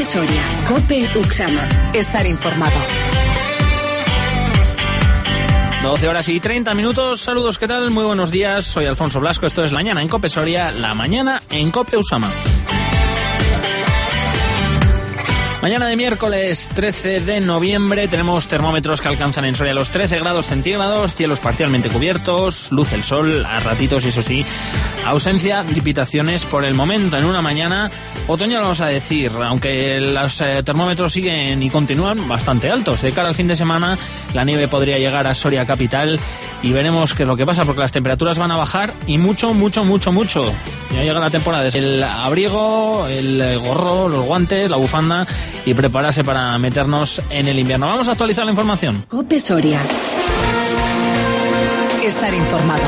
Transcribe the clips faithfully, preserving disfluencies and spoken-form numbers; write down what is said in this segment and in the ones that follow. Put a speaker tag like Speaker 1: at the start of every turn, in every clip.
Speaker 1: Soria, COPE Uxama. Estar informado.
Speaker 2: doce horas y treinta minutos. Saludos, ¿qué tal? Muy buenos días. Soy Alfonso Blasco. Esto es La Mañana en COPE Soria, La Mañana en COPE Usama. Mañana de miércoles trece de noviembre tenemos termómetros que alcanzan en Soria los trece grados centígrados, cielos parcialmente cubiertos, luz el sol a ratitos y eso sí, ausencia de precipitaciones por el momento. En una mañana otoñal vamos a decir, aunque los eh, termómetros siguen y continúan bastante altos. De cara al fin de semana la nieve podría llegar a Soria capital y veremos qué es lo que pasa porque las temperaturas van a bajar y mucho, mucho, mucho, mucho. Ya llega la temporada. El abrigo, el gorro, los guantes, la bufanda y prepararse para meternos en el invierno. Vamos a actualizar la información.
Speaker 1: COPE Soria. Estar informado.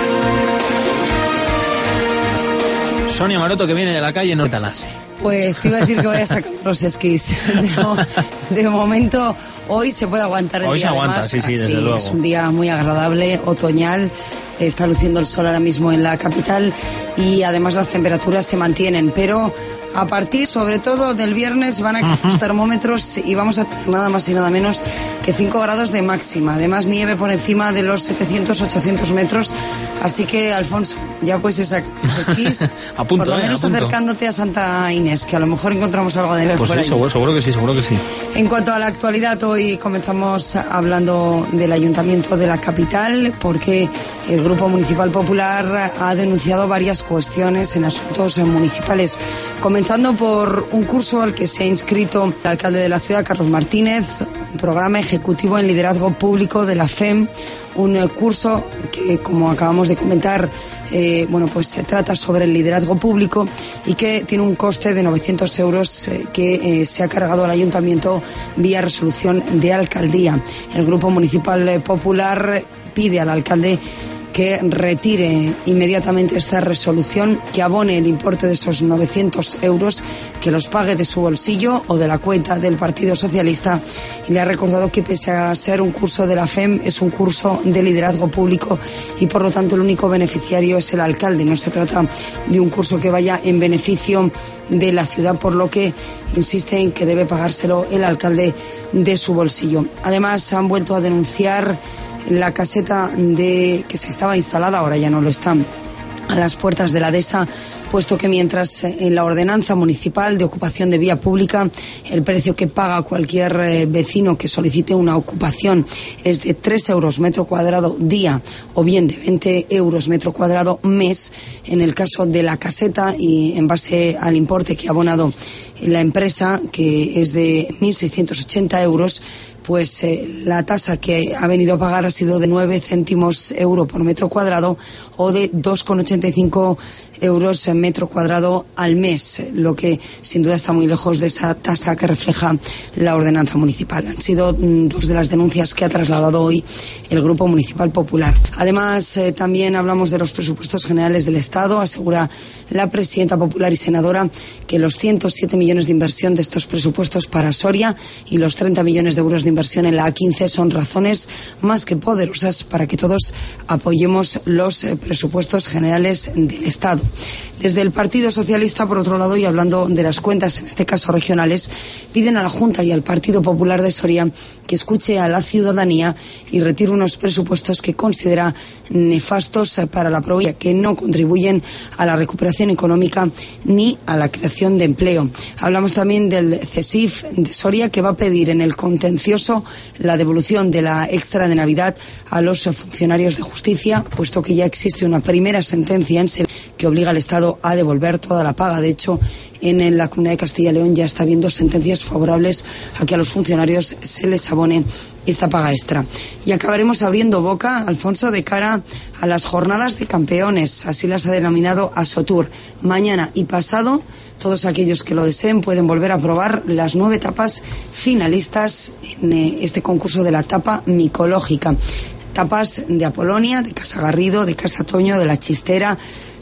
Speaker 2: Sonia Maroto, que viene de la calle, no te la hace.
Speaker 3: Pues te iba a decir que voy a sacar los esquís. De, de momento, hoy se puede aguantar el
Speaker 2: hoy
Speaker 3: día.
Speaker 2: Hoy se aguanta,
Speaker 3: además,
Speaker 2: sí, sí, desde
Speaker 3: sí,
Speaker 2: luego.
Speaker 3: Es un día muy agradable, otoñal. Está luciendo el sol ahora mismo en la capital y además las temperaturas se mantienen. Pero a partir, sobre todo, del viernes van a caer los termómetros y vamos a tener nada más y nada menos que cinco grados de máxima. Además, nieve por encima de los setecientos, ochocientos metros. Así que, Alfonso, ya puedes sacar los esquís.
Speaker 2: A punto,
Speaker 3: por lo
Speaker 2: eh,
Speaker 3: menos
Speaker 2: a punto.
Speaker 3: Acercándote a Santa Inés, que a lo mejor encontramos algo de ver
Speaker 2: pues
Speaker 3: por
Speaker 2: sí,
Speaker 3: ahí.
Speaker 2: seguro, seguro que sí, seguro que sí.
Speaker 3: En cuanto a la actualidad, hoy comenzamos hablando del Ayuntamiento de la capital, porque el Grupo Municipal Popular ha denunciado varias cuestiones en asuntos municipales, comenzando por un curso al que se ha inscrito el alcalde de la ciudad, Carlos Martínez, un programa ejecutivo en liderazgo público de la F E M, un curso que, como acabamos de comentar, eh, bueno, pues se trata sobre el liderazgo público y que tiene un coste de novecientos euros eh, que eh, se ha cargado al ayuntamiento vía resolución de alcaldía. El Grupo Municipal Popular pide al alcalde que retire inmediatamente esta resolución, que abone el importe de esos novecientos euros, que los pague de su bolsillo o de la cuenta del Partido Socialista, y le ha recordado que pese a ser un curso de la F E M es un curso de liderazgo público y por lo tanto el único beneficiario es el alcalde. No se trata de un curso que vaya en beneficio de la ciudad, por lo que insiste en que debe pagárselo el alcalde de su bolsillo. Además, han vuelto a denunciar la caseta de que se estaba instalada, ahora ya no lo están, a las puertas de la dehesa, puesto que mientras en la ordenanza municipal de ocupación de vía pública el precio que paga cualquier eh, vecino que solicite una ocupación es de tres euros metro cuadrado día o bien de veinte euros metro cuadrado mes, en el caso de la caseta y en base al importe que ha abonado la empresa, que es de mil seiscientos ochenta euros, pues eh, la tasa que ha venido a pagar ha sido de nueve céntimos euro por metro cuadrado o de dos con ochenta y cinco euros en metro cuadrado al mes, lo que sin duda está muy lejos de esa tasa que refleja la ordenanza municipal. Han sido mm, dos de las denuncias que ha trasladado hoy el Grupo Municipal Popular. Además, eh, también hablamos de los presupuestos generales del Estado. Asegura la presidenta popular y senadora que los ciento siete millones de inversión de estos presupuestos para Soria y los treinta millones de euros de inversión en la A quince son razones más que poderosas para que todos apoyemos los eh, presupuestos generales del Estado. Desde el Partido Socialista, por otro lado, y hablando de las cuentas, en este caso regionales, piden a la Junta y al Partido Popular de Soria que escuche a la ciudadanía y retire unos presupuestos que considera nefastos para la provincia, que no contribuyen a la recuperación económica ni a la creación de empleo. Hablamos también del CESIF de Soria, que va a pedir en el contencioso la devolución de la extra de Navidad a los funcionarios de justicia, puesto que ya existe una primera sentencia en Sevilla que obliga al Estado a devolver toda la paga. De hecho, en la Comunidad de Castilla y León ya está habiendo sentencias favorables a que a los funcionarios se les abone esta paga extra. Y acabaremos abriendo boca, Alfonso, de cara a las jornadas de campeones, así las ha denominado Asotur. Mañana y pasado, todos aquellos que lo deseen pueden volver a probar las nueve tapas finalistas en este concurso de la tapa micológica. Tapas de Apolonia, de Casa Garrido, de Casa Toño, de La Chistera,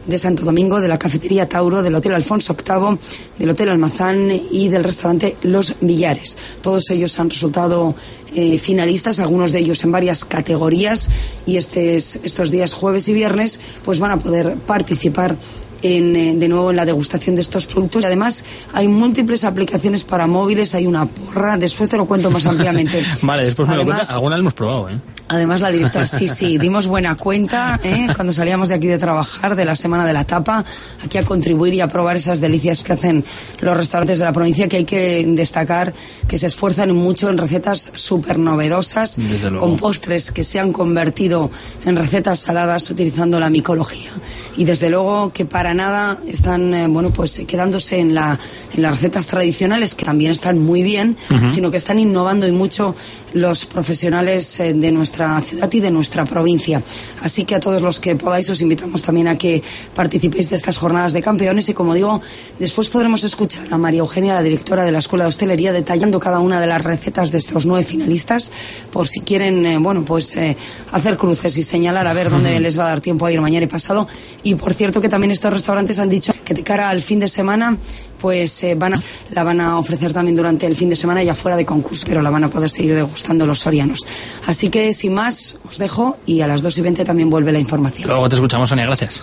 Speaker 3: de Santo Domingo, de la Cafetería Tauro, del Hotel Alfonso octavo, del Hotel Almazán y del restaurante Los Villares. Todos ellos han resultado eh, finalistas, algunos de ellos en varias categorías, y estes, estos días jueves y viernes pues van a poder participar En, eh, de nuevo en la degustación de estos productos. Y además hay múltiples aplicaciones para móviles, hay una porra, después te lo cuento más ampliamente.
Speaker 2: Vale, después me
Speaker 3: además,
Speaker 2: lo cuentas. Algunas hemos probado, ¿eh?
Speaker 3: Además la directora, sí, sí, dimos buena cuenta ¿eh? cuando salíamos de aquí de trabajar, de la Semana de la Tapa, aquí a contribuir y a probar esas delicias que hacen los restaurantes de la provincia, que hay que destacar que se esfuerzan mucho en recetas súper novedosas, con postres que se han convertido en recetas saladas utilizando la micología. Y desde luego que para nada están eh, bueno pues quedándose en, la, en las recetas tradicionales, que también están muy bien, uh-huh. sino que están innovando y mucho los profesionales eh, de nuestra ciudad y de nuestra provincia. Así que a todos los que podáis os invitamos también a que participéis de estas jornadas de campeones, y como digo, después podremos escuchar a María Eugenia, la directora de la Escuela de Hostelería, detallando cada una de las recetas de estos nueve finalistas, por si quieren eh, bueno pues eh, hacer cruces y señalar a ver dónde les va a dar tiempo a ir mañana y pasado. Y por cierto que también estos restaurantes han dicho que de cara al fin de semana pues eh, van a, la van a ofrecer también durante el fin de semana, ya fuera de concurso, pero la van a poder seguir degustando los sorianos. Así que sin más os dejo, y a las dos y veinte también vuelve la información.
Speaker 2: Luego te escuchamos, Sonia, gracias.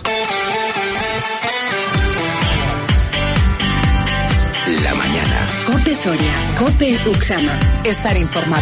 Speaker 1: La mañana. COPE Soria, COPE Uxama. Estar informado.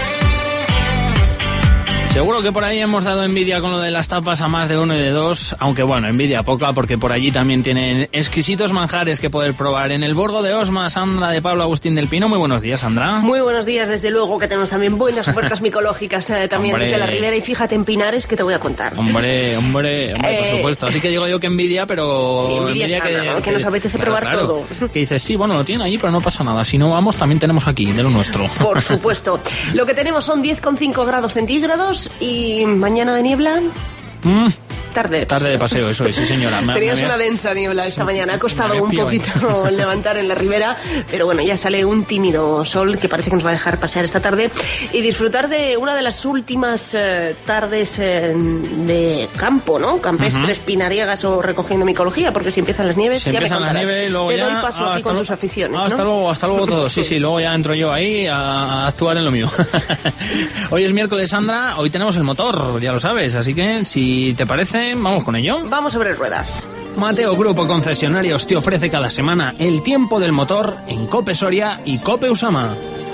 Speaker 2: Seguro que por ahí hemos dado envidia con lo de las tapas a más de uno y de dos, aunque bueno, envidia poca, porque por allí también tienen exquisitos manjares que poder probar. En el Borgo de Osma, Sandra de Pablo Agustín del Pino. Muy buenos días, Sandra.
Speaker 4: Muy buenos días, desde luego que tenemos también buenas ofertas micológicas eh, también
Speaker 2: hombre.
Speaker 4: Desde la Ribera, y fíjate en Pinares que te voy a contar.
Speaker 2: Hombre, hombre, hombre
Speaker 4: eh,
Speaker 2: por supuesto. Así que digo yo que envidia, pero...
Speaker 4: Sí, envidia, envidia sana, que, ¿no? que, que nos apetece claro, probar claro. todo.
Speaker 2: Que dices, sí, bueno, lo tiene allí, pero no pasa nada. Si no vamos, también tenemos aquí, de lo nuestro.
Speaker 4: Por supuesto. Lo que tenemos son diez coma cinco grados centígrados y... mañana de niebla.
Speaker 2: Mm.
Speaker 4: Tarde de paseo.
Speaker 2: Tarde de paseo, eso es, sí señora. Me,
Speaker 4: Tenías
Speaker 2: me había...
Speaker 4: una densa niebla esta sí, mañana, ha costado un poquito
Speaker 2: ahí.
Speaker 4: levantar en la ribera, pero bueno, ya sale un tímido sol que parece que nos va a dejar pasear esta tarde y disfrutar de una de las últimas eh, tardes eh, de campo, ¿no? Campestres, uh-huh. pinariegas o recogiendo micología, porque si empiezan las nieves,
Speaker 2: si
Speaker 4: ya
Speaker 2: empiezan
Speaker 4: me
Speaker 2: las nieves, luego
Speaker 4: Te
Speaker 2: ya...
Speaker 4: doy paso
Speaker 2: ah,
Speaker 4: aquí con
Speaker 2: lo...
Speaker 4: tus aficiones,
Speaker 2: ah, hasta
Speaker 4: ¿no?
Speaker 2: luego, hasta luego todo, sí, sí, luego ya entro yo ahí a, a actuar en lo mío. Hoy es miércoles, Sandra, hoy tenemos el motor, ya lo sabes, así que si te parece, vamos con ello.
Speaker 4: Vamos sobre ruedas.
Speaker 2: Mateo Grupo Concesionarios te ofrece cada semana el tiempo del motor en COPE Soria y COPE Usama.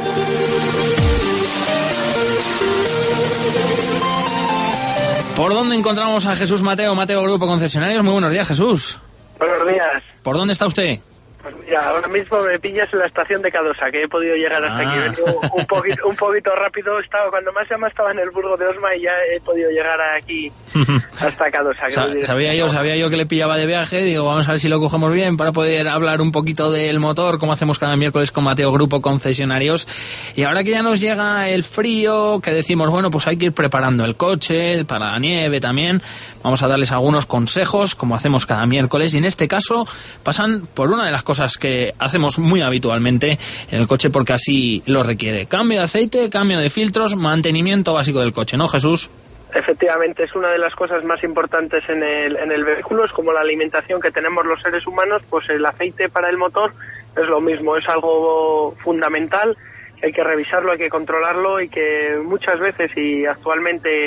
Speaker 2: ¿Por dónde encontramos a Jesús Mateo, Mateo Grupo Concesionarios? Muy buenos días, Jesús.
Speaker 5: Buenos días.
Speaker 2: ¿Por dónde está usted?
Speaker 5: Pues mira, ahora mismo me pillas en la estación de Cadosa, que he podido llegar hasta ah. aquí. He venido un poquito, un poquito rápido. Estaba, cuando más llama estaba en el Burgo de Osma y ya he podido llegar aquí hasta Cadosa.
Speaker 2: Sa sabía yo, sabía yo que le pillaba de viaje. Digo, vamos a ver si lo cogemos bien para poder hablar un poquito del motor, como hacemos cada miércoles con Mateo Grupo Concesionarios. Y ahora que ya nos llega el frío, que decimos, bueno, pues hay que ir preparando el coche para la nieve también. Vamos a darles algunos consejos, como hacemos cada miércoles. Y en este caso pasan por una de las cosas que hacemos muy habitualmente en el coche, porque así lo requiere. Cambio de aceite, cambio de filtros, mantenimiento básico del coche, ¿no, Jesús?
Speaker 5: Efectivamente, es una de las cosas más importantes en el, en el vehículo. Es como la alimentación que tenemos los seres humanos, pues el aceite para el motor es lo mismo, es algo fundamental, hay que revisarlo, hay que controlarlo, y que muchas veces y actualmente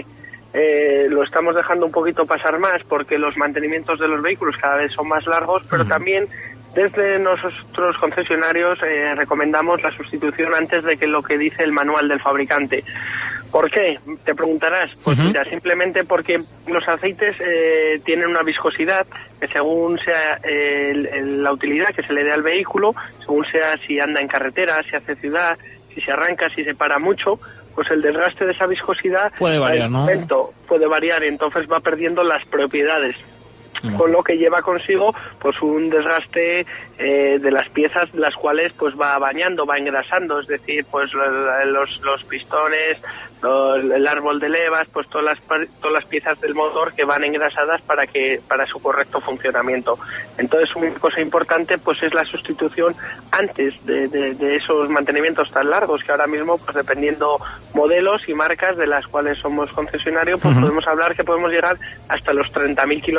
Speaker 5: eh, lo estamos dejando un poquito pasar más, porque los mantenimientos de los vehículos cada vez son más largos, pero uh-huh. también desde nosotros concesionarios eh, recomendamos la sustitución antes de que lo que dice el manual del fabricante. ¿Por qué? Te preguntarás. Pues uh-huh. mira, simplemente porque los aceites eh, tienen una viscosidad que según sea eh, el, el, la utilidad que se le dé al vehículo, según sea si anda en carretera, si hace ciudad, si se arranca, si se para mucho, pues el desgaste de esa viscosidad
Speaker 2: puede variar, ¿no?
Speaker 5: Puede variar, y entonces va perdiendo las propiedades. Con lo que lleva consigo pues un desgaste eh, de las piezas, las cuales pues va bañando, va engrasando, es decir, pues los, los pistones, los, el árbol de levas, pues todas las todas las piezas del motor que van engrasadas para que para su correcto funcionamiento. Entonces, una cosa importante pues es la sustitución antes de, de, de esos mantenimientos tan largos, que ahora mismo, pues dependiendo modelos y marcas de las cuales somos concesionarios, pues uh-huh. podemos hablar que podemos llegar hasta los treinta mil kilómetros sin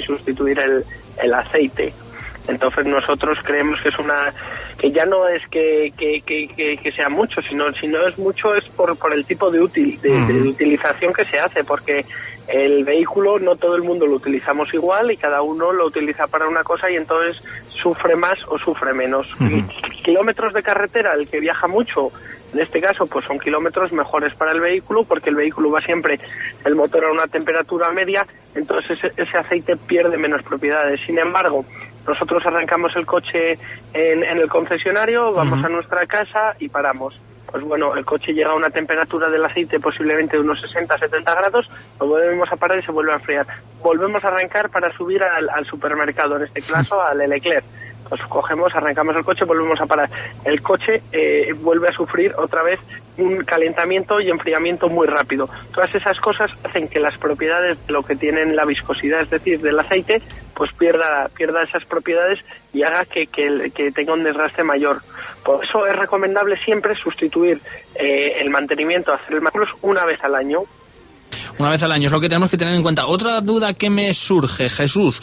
Speaker 5: sustituir el, el aceite. Entonces nosotros creemos que es una que ya no es que, que, que, que, que sea mucho, sino si no es mucho es por, por el tipo de, útil, de, uh-huh. de utilización que se hace, porque el vehículo no todo el mundo lo utilizamos igual y cada uno lo utiliza para una cosa y entonces sufre más o sufre menos. Uh-huh. Kilómetros de carretera, el que viaja mucho, en este caso pues son kilómetros mejores para el vehículo, porque el vehículo va siempre el motor a una temperatura media, entonces ese, ese aceite pierde menos propiedades. Sin embargo, nosotros arrancamos el coche en, en el concesionario, vamos uh-huh. a nuestra casa y paramos. Pues bueno, el coche llega a una temperatura del aceite posiblemente de unos sesenta a setenta grados, lo volvemos a parar y se vuelve a enfriar. Volvemos a arrancar para subir al, al supermercado, en este caso al Leclerc. Pues cogemos, arrancamos el coche, volvemos a parar. El coche eh, vuelve a sufrir otra vez un calentamiento y enfriamiento muy rápido. Todas esas cosas hacen que las propiedades de lo que tienen la viscosidad, es decir, del aceite, pues pierda pierda esas propiedades y haga que, que, que tenga un desgaste mayor. Por eso es recomendable siempre sustituir eh, el mantenimiento, hacer el mantenimiento una vez al año.
Speaker 2: Una vez al año es lo que tenemos que tener en cuenta. Otra duda que me surge, Jesús,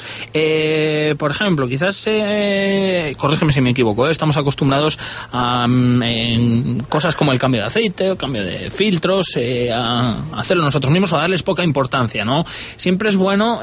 Speaker 2: eh, por ejemplo, quizás, eh, corrígeme si me equivoco, ¿eh? Estamos acostumbrados a en cosas como el cambio de aceite, el cambio de filtros, eh, a hacerlo nosotros mismos o a darles poca importancia, ¿no? Siempre es bueno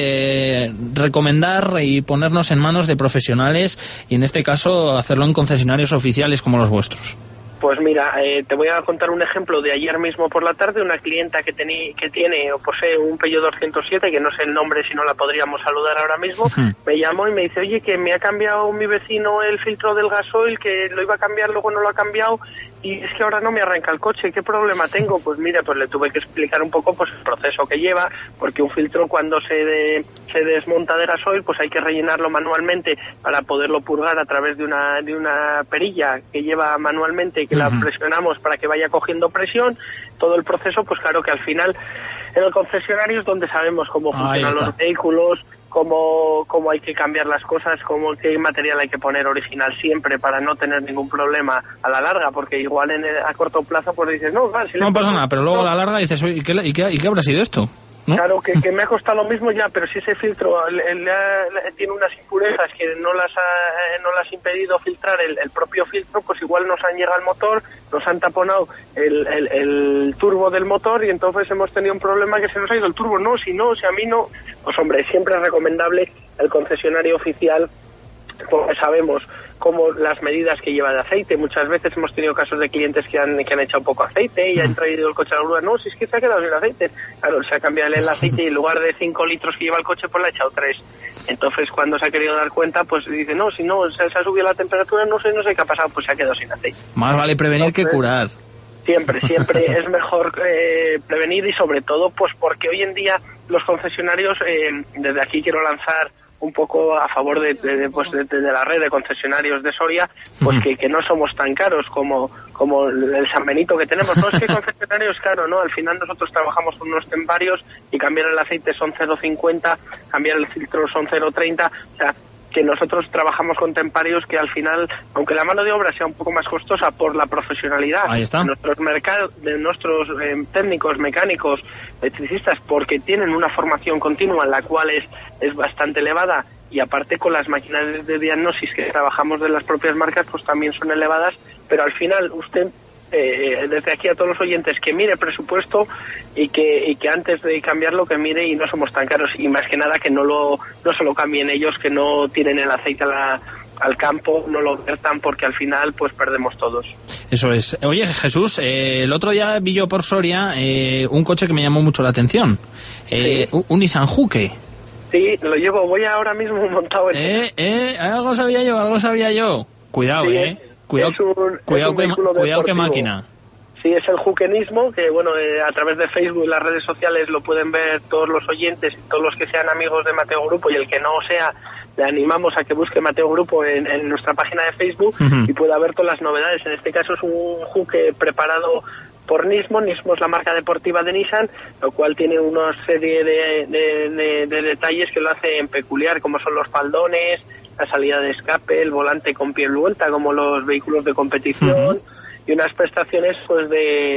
Speaker 2: eh, recomendar y ponernos en manos de profesionales y en este caso hacerlo en concesionarios oficiales como los vuestros.
Speaker 5: Pues mira, eh, te voy a contar un ejemplo de ayer mismo por la tarde. Una clienta que, tení, que tiene o posee un Peugeot doscientos siete, que no sé el nombre, si no la podríamos saludar ahora mismo, uh-huh. me llamó y me dice, oye, que me ha cambiado mi vecino el filtro del gasoil, que lo iba a cambiar, luego no lo ha cambiado, y es que ahora no me arranca el coche, ¿qué problema tengo? Pues mira, pues le tuve que explicar un poco pues el proceso que lleva, porque un filtro cuando se, de, se desmonta de gasoil, pues hay que rellenarlo manualmente para poderlo purgar a través de una, de una perilla que lleva manualmente, que uh-huh. la presionamos para que vaya cogiendo presión. Todo el proceso, pues claro que al final en el concesionario es donde sabemos cómo funcionan los vehículos, cómo, cómo hay que cambiar las cosas, cómo qué material hay que poner original siempre para no tener ningún problema a la larga, porque igual en el, a corto plazo pues dices, no, vale, si
Speaker 2: no pasa nada, pero luego a la larga dices, ¿y qué, y qué, y qué habrá sido esto? ¿No?
Speaker 5: Claro, que, que me ha costado lo mismo ya, pero si ese filtro le, le ha, le, tiene unas impurezas que no las ha no las ha impedido filtrar el, el propio filtro, pues igual nos han llegado al motor, nos han taponado el, el, el turbo del motor y entonces hemos tenido un problema que se nos ha ido el turbo. No, si no, si a mí no, pues hombre, siempre es recomendable el concesionario oficial, porque sabemos cómo las medidas que lleva de aceite. Muchas veces hemos tenido casos de clientes que han que han echado poco aceite y han traído el coche a la grúa. No, si es que se ha quedado sin aceite. Claro, se ha cambiado el aceite y en lugar de cinco litros que lleva el coche, pues le ha echado tres. Entonces, cuando se ha querido dar cuenta, pues dice, no, si no, se, se ha subido la temperatura, no sé, no sé qué ha pasado, pues se ha quedado sin aceite.
Speaker 2: Más vale prevenir Entonces, que curar.
Speaker 5: Siempre, siempre es mejor eh, prevenir y sobre todo, pues porque hoy en día los concesionarios, eh, desde aquí quiero lanzar un poco a favor de, de, de, pues de, de la red de concesionarios de Soria, pues uh-huh. que, que no somos tan caros como como el San Benito que tenemos. No es que el concesionario es caro, ¿no? Al final nosotros trabajamos con unos temparios y cambiar el aceite son cero coma cincuenta, cambiar el filtro son cero coma treinta, o sea, que nosotros trabajamos con temparios que al final, aunque la mano de obra sea un poco más costosa por la profesionalidad de nuestros mercados, de nuestros eh, técnicos, mecánicos, electricistas, porque tienen una formación continua, la cual es, es bastante elevada, y aparte con las máquinas de diagnosis que trabajamos de las propias marcas, pues también son elevadas, pero al final usted, Eh, desde aquí a todos los oyentes, que mire presupuesto y que y que antes de cambiarlo que mire y no somos tan caros, y más que nada que no lo no se lo cambien ellos, que no tiren el aceite a la, al campo, no lo vertan, porque al final pues perdemos todos.
Speaker 2: Eso es. Oye, Jesús, eh, el otro día vi yo por Soria eh, un coche que me llamó mucho la atención, eh, sí. un, un Nissan Juke.
Speaker 5: Sí, lo llevo, voy ahora mismo montado en...
Speaker 2: Eh, eh, algo sabía yo, algo sabía yo. Cuidado, sí, eh. Cuidado,
Speaker 5: es un,
Speaker 2: cuidado,
Speaker 5: es un
Speaker 2: que, cuidado que máquina.
Speaker 5: Sí, es el jukenismo, que bueno, eh, a través de Facebook y las redes sociales lo pueden ver todos los oyentes, todos los que sean amigos de Mateo Grupo, y el que no sea, le animamos a que busque Mateo Grupo en, en nuestra página de Facebook uh-huh. y pueda ver todas las novedades. En este caso es un juke preparado por Nismo. Nismo es la marca deportiva de Nissan, lo cual tiene una serie de, de, de, de detalles que lo hacen peculiar, como son los faldones, la salida de escape, el volante con piel vuelta como los vehículos de competición uh-huh. y unas prestaciones pues de,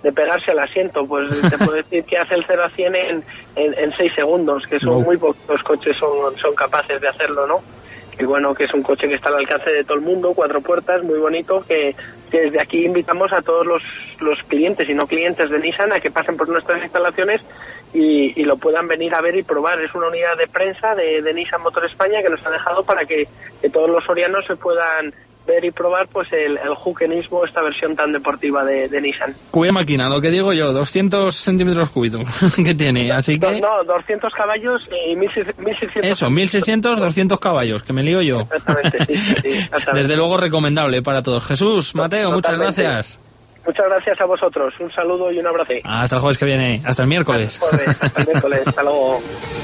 Speaker 5: de pegarse al asiento. Pues te puedo decir que hace el cero a cien en, en, en seis segundos, que son muy pocos coches son, son capaces de hacerlo, ¿no? Y bueno, que es un coche que está al alcance de todo el mundo, cuatro puertas, muy bonito, que, que desde aquí invitamos a todos los, los clientes y no clientes de Nissan a que pasen por nuestras instalaciones y, y lo puedan venir a ver y probar. Es una unidad de prensa de, de Nissan Motor España que nos ha dejado para que, que todos los sorianos se puedan ver y probar pues el, el Jukenismo, esta versión tan deportiva de, de Nissan.
Speaker 2: Cuya máquina, lo que digo yo, doscientos centímetros cúbicos que tiene, así que...
Speaker 5: No, doscientos caballos y mil seiscientos...
Speaker 2: Eso, mil seiscientos, doscientos caballos, que me lío yo.
Speaker 5: Exactamente, sí, sí, exactamente.
Speaker 2: Desde luego recomendable para todos. Jesús, Mateo,
Speaker 5: Totalmente.
Speaker 2: Muchas gracias.
Speaker 5: Muchas gracias a vosotros, un saludo y un abrazo.
Speaker 2: Hasta el jueves que viene, hasta el miércoles.
Speaker 5: Hasta el, jueves, hasta el miércoles, hasta luego.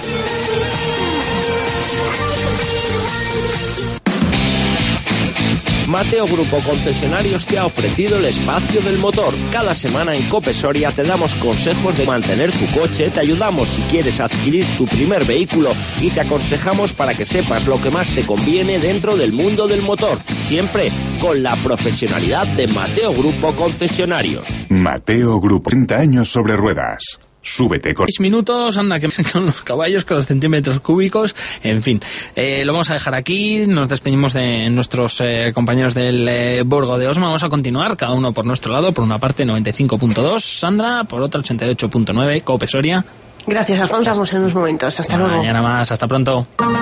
Speaker 6: Mateo Grupo Concesionarios te ha ofrecido el espacio del motor. Cada semana en COPE Soria te damos consejos de mantener tu coche, te ayudamos si quieres adquirir tu primer vehículo y te aconsejamos para que sepas lo que más te conviene dentro del mundo del motor. Siempre con la profesionalidad de Mateo Grupo Concesionarios.
Speaker 7: Mateo Grupo, treinta años sobre ruedas. Súbete con...
Speaker 2: seis minutos, anda, que con los caballos, con los centímetros cúbicos, en fin. Eh, lo vamos a dejar aquí, nos despedimos de nuestros eh, compañeros del eh, Burgo de Osma. Vamos a continuar, cada uno por nuestro lado, por una parte noventa y cinco punto dos, Sandra, por otra ochenta y ocho punto nueve, COPE Soria.
Speaker 4: Gracias, Alfonso, vamos en unos momentos, hasta luego.
Speaker 2: Mañana más, hasta pronto.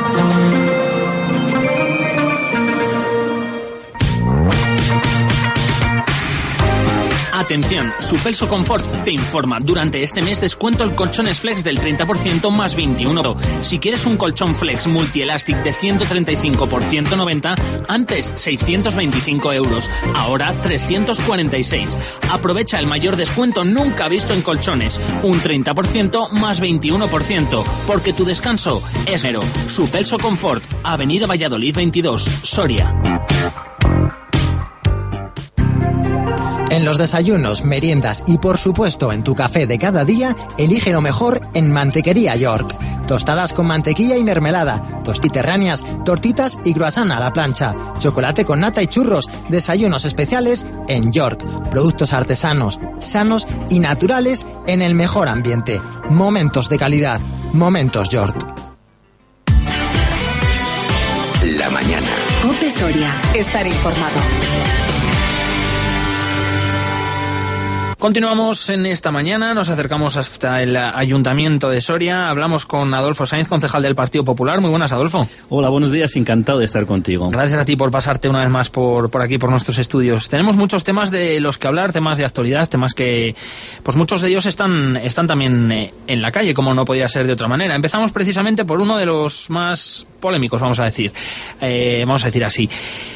Speaker 2: Atención, Supelso Confort te informa. Durante este mes descuento el colchones Flex del treinta por ciento más veintiuno. Si quieres un colchón Flex Multielastic de ciento treinta y cinco por ciento noventa, antes seiscientos veinticinco euros, ahora trescientos cuarenta y seis. Aprovecha el mayor descuento nunca visto en colchones, un treinta por ciento más veintiuno por ciento, porque tu descanso es mero. Supelso Confort, Avenida Valladolid veintidós, Soria.
Speaker 8: En los desayunos, meriendas y por supuesto en tu café de cada día, elige lo mejor en Mantequería York. Tostadas con mantequilla y mermelada, tostiterráneas, tortitas y croissant a la plancha, chocolate con nata y churros, desayunos especiales en York. Productos artesanos, sanos y naturales en el mejor ambiente. Momentos de calidad. Momentos York.
Speaker 1: La mañana. COPE Soria. Estar informado.
Speaker 2: Continuamos en esta mañana, nos acercamos hasta el Ayuntamiento de Soria, hablamos con Adolfo Sainz, concejal del Partido Popular. Muy buenas, Adolfo.
Speaker 9: Hola, buenos días, encantado de estar contigo.
Speaker 2: Gracias a ti por pasarte una vez más por, por aquí, por nuestros estudios. Tenemos muchos temas de los que hablar, temas de actualidad, temas que, pues muchos de ellos están, están también eh, en la calle, como no podía ser de otra manera. Empezamos precisamente por uno de los más polémicos, vamos a decir, eh, vamos a decir así.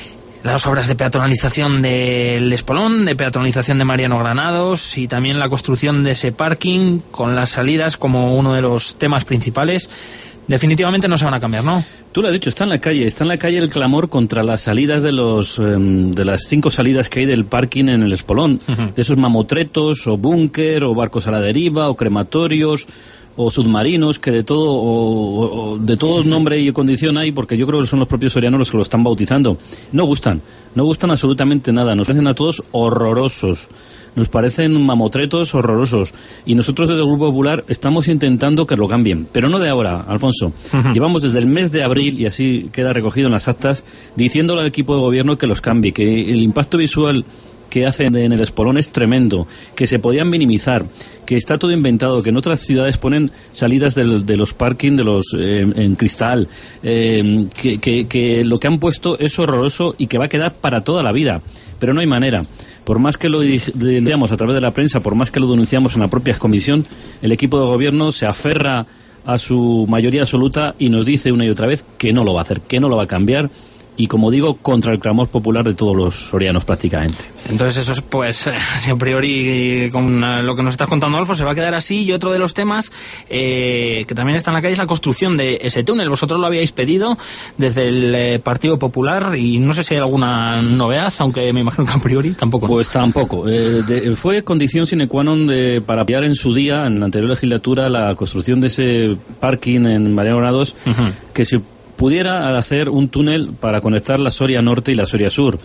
Speaker 2: Las obras de peatonalización del Espolón, de peatonalización de Mariano Granados y también la construcción de ese parking con las salidas como uno de los temas principales. Definitivamente no se van a cambiar, ¿no?
Speaker 9: Tú lo has dicho, está en la calle, está en la calle el clamor contra las salidas de los eh, de las cinco salidas que hay del parking en el Espolón, uh-huh. de esos mamotretos o búnker o barcos a la deriva o crematorios o submarinos, que de todo o, o de todo nombre y condición hay, porque yo creo que son los propios sorianos los que lo están bautizando. No gustan, no gustan absolutamente nada, nos parecen a todos horrorosos, nos parecen mamotretos horrorosos, y nosotros desde el Grupo Popular estamos intentando que lo cambien, pero no de ahora, Alfonso. Uh-huh. Llevamos desde el mes de abril, y así queda recogido en las actas, diciéndole al equipo de gobierno que los cambie, que el impacto visual que hacen en el Espolón es tremendo, que se podían minimizar, que está todo inventado, que en otras ciudades ponen salidas del, de los parking de los eh, en cristal, eh, que, que, que lo que han puesto es horroroso y que va a quedar para toda la vida, pero no hay manera. Por más que lo digamos a través de la prensa, por más que lo denunciamos en la propia comisión, el equipo de gobierno se aferra a su mayoría absoluta y nos dice una y otra vez que no lo va a hacer, que no lo va a cambiar. Y como digo, contra el clamor popular de todos los sorianos prácticamente.
Speaker 2: Entonces eso es, pues, a priori, con lo que nos estás contando, Adolfo, se va a quedar así. Y otro de los temas eh, que también está en la calle es la construcción de ese túnel. Vosotros lo habíais pedido desde el eh, Partido Popular y no sé si hay alguna novedad, aunque me imagino que a priori tampoco.
Speaker 9: Pues tampoco. Eh, de, fue condición sine qua non de, para apoyar en su día, en la anterior legislatura, la construcción de ese parking en Mariano Granados, uh-huh. que se pudiera hacer un túnel para conectar la Soria Norte y la Soria Sur.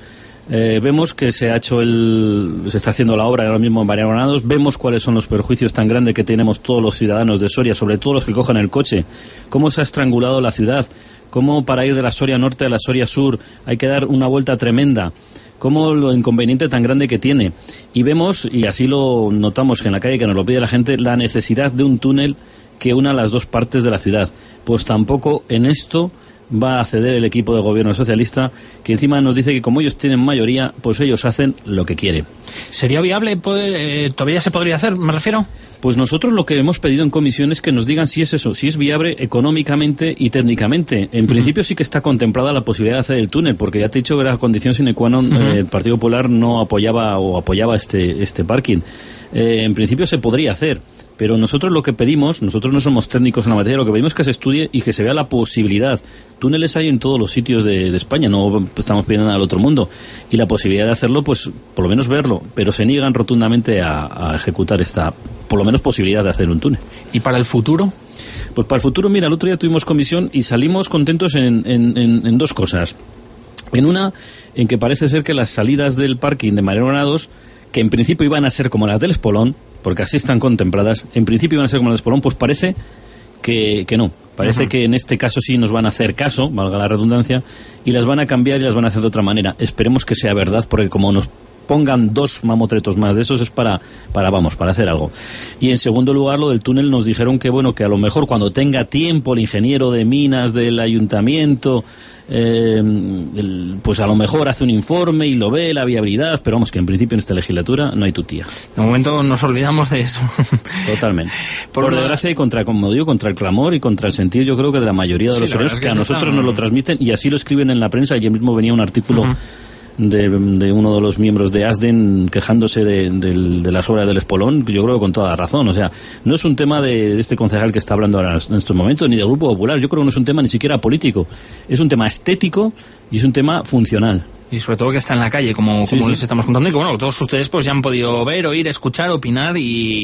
Speaker 9: Eh, vemos que se ha hecho el, se está haciendo la obra ahora mismo en Mariano Granados, vemos cuáles son los perjuicios tan grandes que tenemos todos los ciudadanos de Soria, sobre todo los que cojan el coche, cómo se ha estrangulado la ciudad, cómo para ir de la Soria Norte a la Soria Sur hay que dar una vuelta tremenda, cómo lo inconveniente tan grande que tiene. Y vemos, y así lo notamos en la calle que nos lo pide la gente, la necesidad de un túnel que una las dos partes de la ciudad. Pues tampoco en esto va a ceder el equipo de gobierno socialista, que encima nos dice que como ellos tienen mayoría, pues ellos hacen lo que quieren.
Speaker 2: ¿Sería viable poder, eh, todavía se podría hacer, me refiero?
Speaker 9: Pues nosotros lo que hemos pedido en comisión es que nos digan si es eso, si es viable económicamente y técnicamente. En uh-huh. principio sí que está contemplada la posibilidad de hacer el túnel, porque ya te he dicho que era condición sine qua non, uh-huh. eh, el Partido Popular no apoyaba o apoyaba este, este parking. Eh, en principio se podría hacer, pero nosotros lo que pedimos, nosotros no somos técnicos en la materia, lo que pedimos es que se estudie y que se vea la posibilidad. Túneles hay en todos los sitios de, de España, no estamos pidiendo nada al otro mundo, y la posibilidad de hacerlo, pues por lo menos verlo, pero se niegan rotundamente a, a ejecutar esta, por lo menos, posibilidad de hacer un túnel.
Speaker 2: ¿Y para el futuro?
Speaker 9: Pues para el futuro, mira, el otro día tuvimos comisión y salimos contentos en, en, en, en dos cosas. En una, en que parece ser que las salidas del parking de Mariano Granados, que en principio iban a ser como las del Espolón, porque así están contempladas, en principio iban a ser como las del Espolón, pues parece que, que no. Parece uh-huh. que en este caso sí nos van a hacer caso, valga la redundancia, y las van a cambiar y las van a hacer de otra manera. Esperemos que sea verdad, porque como nos pongan dos mamotretos más de esos es para, para, vamos, para hacer algo. Y en segundo lugar, lo del túnel, nos dijeron que, bueno, que a lo mejor cuando tenga tiempo el ingeniero de minas del ayuntamiento, eh, el, pues a lo mejor hace un informe y lo ve, la viabilidad, pero vamos, que en principio en esta legislatura no hay tutía.
Speaker 2: De momento nos olvidamos de eso.
Speaker 9: Totalmente. Por, Por desgracia, y contra, como digo, contra el clamor y contra el sentir, yo creo que de la mayoría de sí, los sorianos, que, que a nosotros está... nos lo transmiten, y así lo escriben en la prensa. Ayer mismo venía un artículo uh-huh. De, de uno de los miembros de ASDEN quejándose de, de, de las obras del Espolón, yo creo que con toda razón. O sea, no es un tema de, de este concejal que está hablando ahora en estos momentos, ni del Grupo Popular. Yo creo que no es un tema ni siquiera político, es un tema estético y es un tema funcional.
Speaker 2: Y sobre todo que está en la calle, como,
Speaker 9: sí,
Speaker 2: como
Speaker 9: sí.
Speaker 2: les estamos contando, y que bueno, todos ustedes pues ya han podido ver, oír, escuchar, opinar y,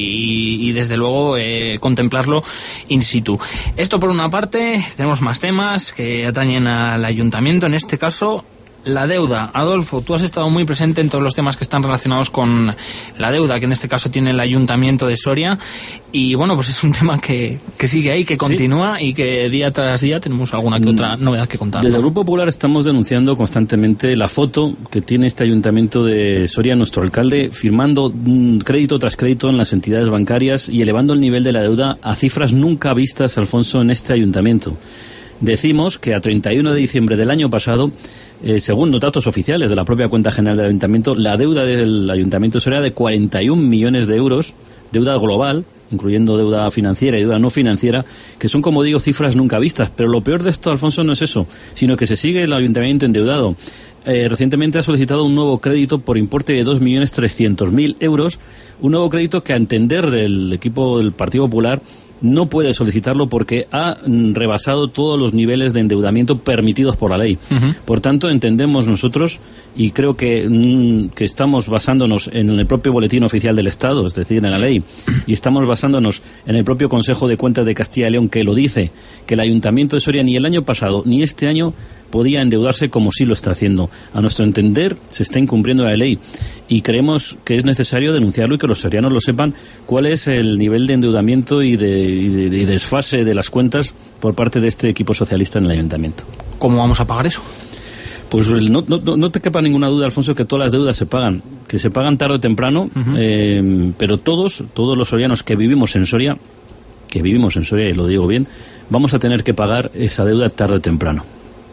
Speaker 2: y, y desde luego eh, contemplarlo in situ. Esto por una parte. Tenemos más temas que atañen al ayuntamiento, en este caso la deuda. Adolfo, tú has estado muy presente en todos los temas que están relacionados con la deuda, que en este caso tiene el Ayuntamiento de Soria, y bueno, pues es un tema que, que sigue ahí, que continúa sí. y que día tras día tenemos alguna que otra novedad que contar.
Speaker 9: Desde el Grupo Popular estamos denunciando constantemente la foto que tiene este Ayuntamiento de Soria, nuestro alcalde, firmando crédito tras crédito en las entidades bancarias y elevando el nivel de la deuda a cifras nunca vistas, Alfonso, en este Ayuntamiento. Decimos que a treinta y uno de diciembre del año pasado, eh, según los datos oficiales de la propia cuenta general del Ayuntamiento, la deuda del Ayuntamiento de Soria era de cuarenta y un millones de euros, deuda global, incluyendo deuda financiera y deuda no financiera, que son, como digo, cifras nunca vistas. Pero lo peor de esto, Alfonso, no es eso, sino que se sigue el Ayuntamiento endeudado. Eh, recientemente ha solicitado un nuevo crédito por importe de dos millones trescientos mil euros, un nuevo crédito que, a entender del equipo del Partido Popular, no puede solicitarlo porque ha rebasado todos los niveles de endeudamiento permitidos por la ley. Uh-huh. Por tanto, entendemos nosotros, y creo que, mm, que estamos basándonos en el propio Boletín Oficial del Estado, es decir, en la ley, y estamos basándonos en el propio Consejo de Cuentas de Castilla y León, que lo dice, que el Ayuntamiento de Soria ni el año pasado ni este año podía endeudarse como sí lo está haciendo. A nuestro entender, se está incumpliendo la ley y creemos que es necesario denunciarlo y que los sorianos lo sepan, cuál es el nivel de endeudamiento y de, y de, de desfase de las cuentas por parte de este equipo socialista en el Ayuntamiento.
Speaker 2: ¿Cómo vamos a pagar eso?
Speaker 9: Pues no, no, no te quepa ninguna duda, Alfonso, que todas las deudas se pagan, que se pagan tarde o temprano, uh-huh. eh, pero todos, todos los sorianos que vivimos en Soria, que vivimos en Soria, y lo digo bien, vamos a tener que pagar esa deuda tarde o temprano.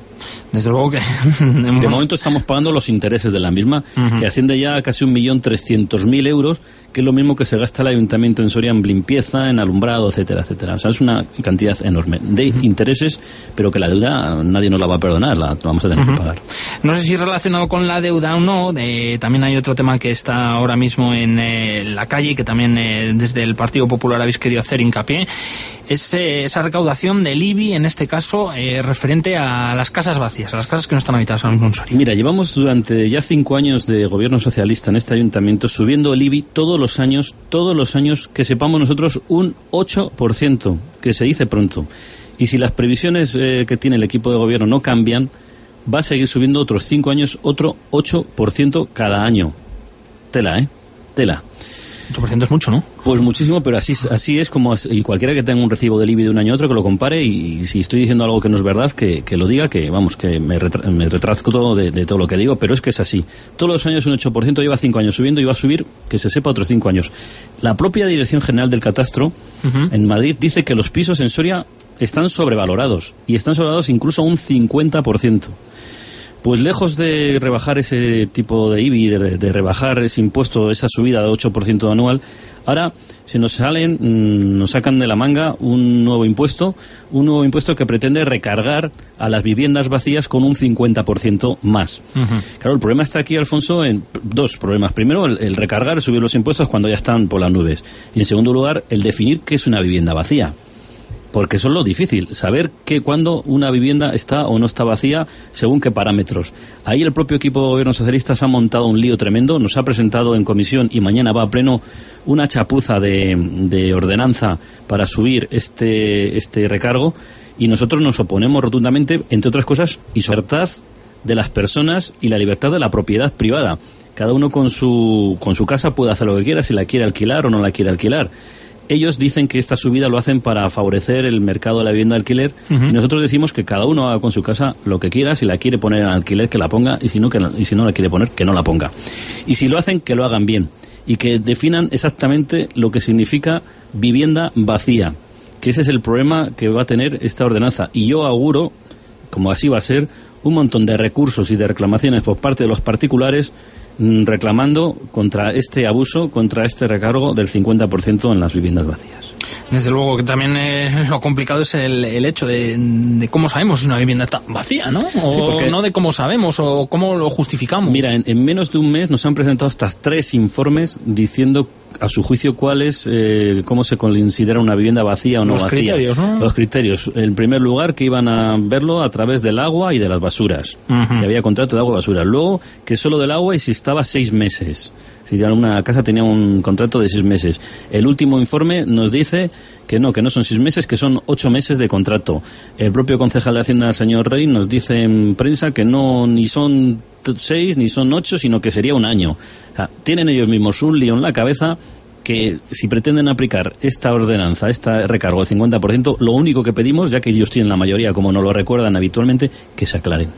Speaker 2: Desde luego que...
Speaker 9: de momento estamos pagando los intereses de la misma, uh-huh. que asciende ya a casi un millón trescientos mil euros, que es lo mismo que se gasta el Ayuntamiento en Soria en limpieza, en alumbrado, etcétera, etcétera. O sea, es una cantidad enorme de uh-huh. intereses, pero que la deuda nadie nos la va a perdonar, la vamos a tener uh-huh. que pagar.
Speaker 2: No sé si relacionado con la deuda o no, eh, también hay otro tema que está ahora mismo en eh, la calle, que también eh, desde el Partido Popular habéis querido hacer hincapié, es eh, esa recaudación del I B I, en este caso, eh, referente a las casas vacías, a las casas que no están habitadas ahora mismo en Soria.
Speaker 9: Mira, llevamos durante ya cinco años de gobierno socialista en este ayuntamiento subiendo el I B I todos los años, todos los años, que sepamos nosotros, un ocho por ciento, que se dice pronto. Y si las previsiones eh, que tiene el equipo de gobierno no cambian, va a seguir subiendo otros cinco años, otro ocho por ciento cada año. Tela, ¿eh? Tela.
Speaker 2: ocho por ciento es mucho, ¿no?
Speaker 9: Pues muchísimo, pero así, así es como... Y cualquiera que tenga un recibo del I B I de un año a otro, que lo compare, y, y si estoy diciendo algo que no es verdad, que, que lo diga, que vamos, que me, retra, me retracto de, de todo lo que digo, pero es que es así. Todos los años un ocho por ciento, lleva cinco años subiendo y va a subir, que se sepa, otros cinco años. La propia Dirección General del Catastro, uh-huh, en Madrid, dice que los pisos en Soria están sobrevalorados, y están sobrevalorados incluso a un cincuenta por ciento. Pues lejos de rebajar ese tipo de I B I, de, de rebajar ese impuesto, esa subida de ocho por ciento anual, ahora se nos salen, mmm, nos sacan de la manga un nuevo impuesto, un nuevo impuesto que pretende recargar a las viviendas vacías con un cincuenta por ciento más. Uh-huh. Claro, el problema está aquí, Alfonso, en dos problemas. Primero, el, el recargar, subir los impuestos cuando ya están por las nubes. Y en segundo lugar, el definir qué es una vivienda vacía. Porque eso es lo difícil, saber que cuando una vivienda está o no está vacía, según qué parámetros. Ahí el propio equipo de gobierno socialista se ha montado un lío tremendo, nos ha presentado en comisión y mañana va a pleno una chapuza de, de ordenanza para subir este, este recargo, y nosotros nos oponemos rotundamente, entre otras cosas, y su libertad de las personas y la libertad de la propiedad privada. Cada uno con su, con su casa puede hacer lo que quiera, si la quiere alquilar o no la quiere alquilar. Ellos dicen que esta subida lo hacen para favorecer el mercado de la vivienda de alquiler, uh-huh, y nosotros decimos que cada uno haga con su casa lo que quiera. Si la quiere poner en alquiler, que la ponga, y si no, que no, y si no la quiere poner, que no la ponga. Y si lo hacen, que lo hagan bien, y que definan exactamente lo que significa vivienda vacía, que ese es el problema que va a tener esta ordenanza. Y yo auguro, como así va a ser, un montón de recursos y de reclamaciones por parte de los particulares reclamando contra este abuso, contra este recargo del cincuenta por ciento en las viviendas vacías.
Speaker 2: Desde luego que también eh, lo complicado es el, el hecho de, de cómo sabemos si una vivienda está vacía, ¿no? O sí, porque, no de cómo sabemos o cómo lo justificamos.
Speaker 9: Mira, en, en menos de un mes nos han presentado hasta tres informes diciendo a su juicio cuál es, eh, cómo se considera una vivienda vacía o no
Speaker 2: Los
Speaker 9: vacía.
Speaker 2: Los criterios, ¿no?
Speaker 9: Los criterios. En primer lugar, que iban a verlo a través del agua y de las basuras. Uh-huh. Si había contrato de agua y basura. Luego, que solo del agua y si estaba seis meses. Si ya una casa tenía un contrato de seis meses. El último informe nos dice que no, que no son seis meses, que son ocho meses de contrato. El propio concejal de Hacienda, el señor Rey, nos dice en prensa que no ni son seis ni son ocho, sino que sería un año. O sea, tienen ellos mismos un lío en la cabeza que si pretenden aplicar esta ordenanza, este recargo del cincuenta por ciento, lo único que pedimos, ya que ellos tienen la mayoría, como nos lo recuerdan habitualmente, que se aclaren.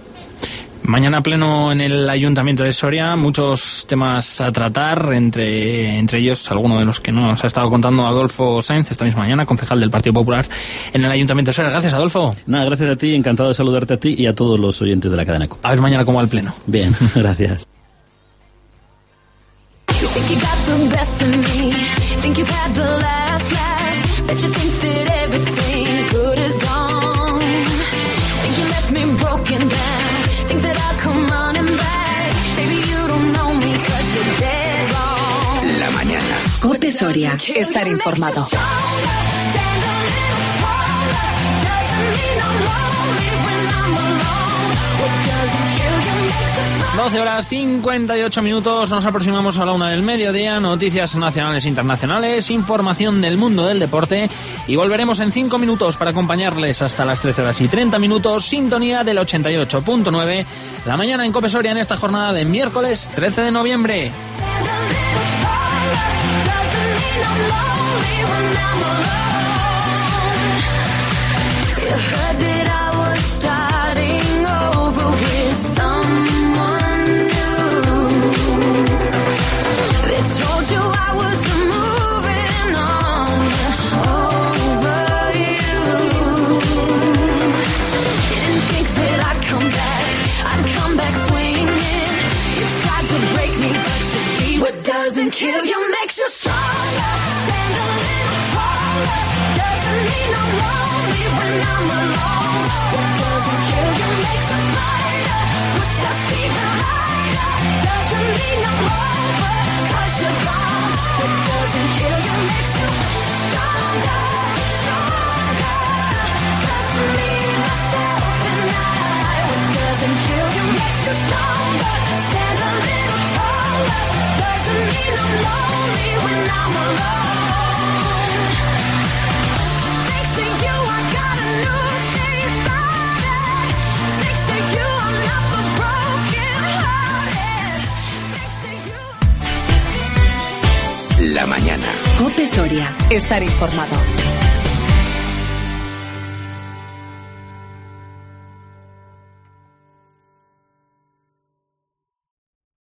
Speaker 2: Mañana pleno en el Ayuntamiento de Soria, muchos temas a tratar, entre entre ellos algunos de los que nos ha estado contando Adolfo Sainz esta misma mañana, concejal del Partido Popular en el Ayuntamiento de Soria. Gracias, Adolfo.
Speaker 9: Nada, gracias a ti, encantado de saludarte a ti y a todos los oyentes de la cadena COPE.
Speaker 2: A ver mañana cómo va el pleno.
Speaker 9: Bien, gracias.
Speaker 1: La mañana. COPE Soria. Estar informado.
Speaker 2: doce horas cincuenta y ocho minutos, nos aproximamos a la una del mediodía, noticias nacionales e internacionales, información del mundo del deporte y volveremos en cinco minutos para acompañarles hasta las trece horas y treinta minutos, sintonía del ochenta y ocho punto nueve, la mañana en COPE Soria en esta jornada de miércoles trece de noviembre.
Speaker 10: Doesn't kill you, makes you stronger. Stand a little taller. Doesn't mean I'm lonely when I'm alone. What doesn't kill you makes us lighter. Footsteps even lighter. Doesn't mean I'm over, 'cause you're gone. What doesn't kill you makes you stronger, stronger. Just me, myself, and I. What doesn't kill you makes you stronger. Stand a little taller. Doesn't mean I'm lonely when I'm alone. Thanks to you I got a new taste
Speaker 1: La mañana.
Speaker 11: COPE Soria. Estar informado.